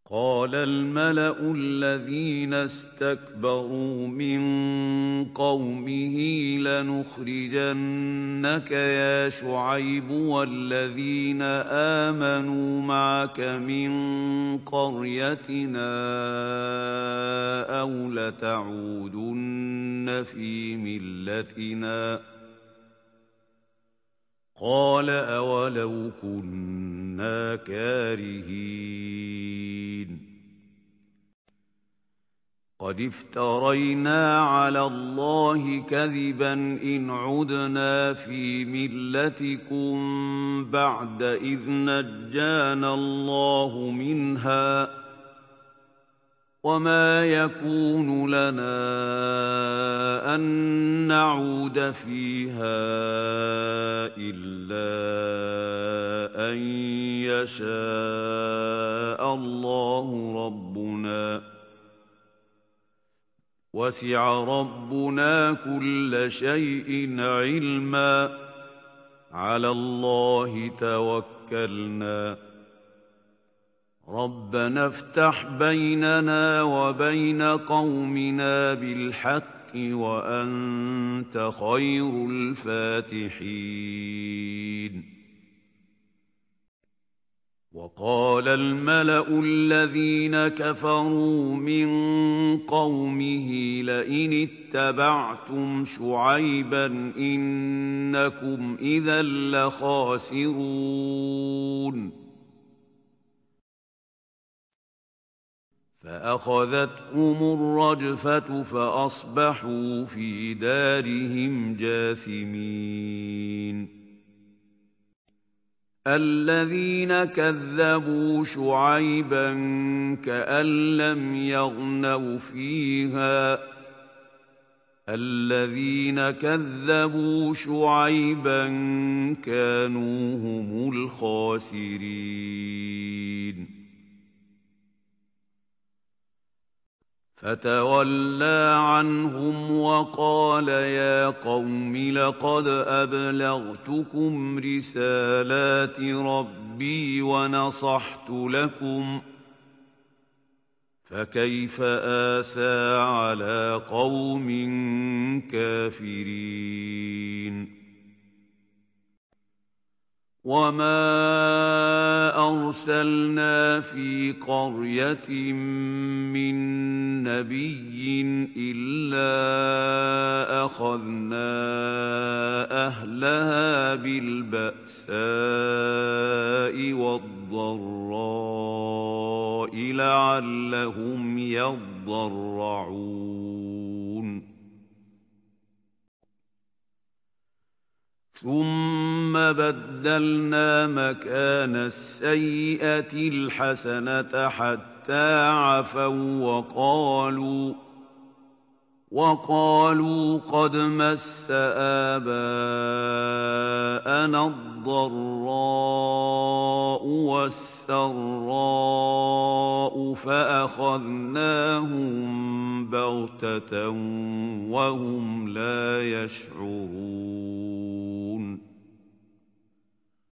قال الملأ الذين استكبروا من قومه لنخرجنك يا شعيب والذين آمنوا معك من قريتنا أو لتعودن في ملتنا قال أولو كنا كارهين قد افترينا على الله كذبا إن عدنا في ملتكم بعد إذ نجانا الله منها وما يكون لنا أن نعود فيها إلا أن يشاء الله ربنا وسع ربنا كل شيء علما على الله توكلنا ربنا افتح بيننا وبين قومنا بالحق وأنت خير الفاتحين وقال الملأ الذين كفروا من قومه لئن اتبعتم شعيبا إنكم إذا لخاسرون فأخذتهم الرجفة فأصبحوا في دارهم جاثمين الذين كذبوا شعيبا كأن لم يغنوا فيها الذين كذبوا شعيبا كانوا هم الخاسرين فتولى عنهم وقال يا قوم لقد أبلغتكم رسالات ربي ونصحت لكم فكيف آسى على قوم كافرين وما أرسلنا في قرية من نبي إلا أخذنا أهلها بالبأساء والضراء لعلهم يضرعون ثم بدلنا مكان السيئة الحسنة حتى عفوا وقالوا قد مس آباءنا الضراء والسراء فأخذناهم بغتة وهم لا يشعرون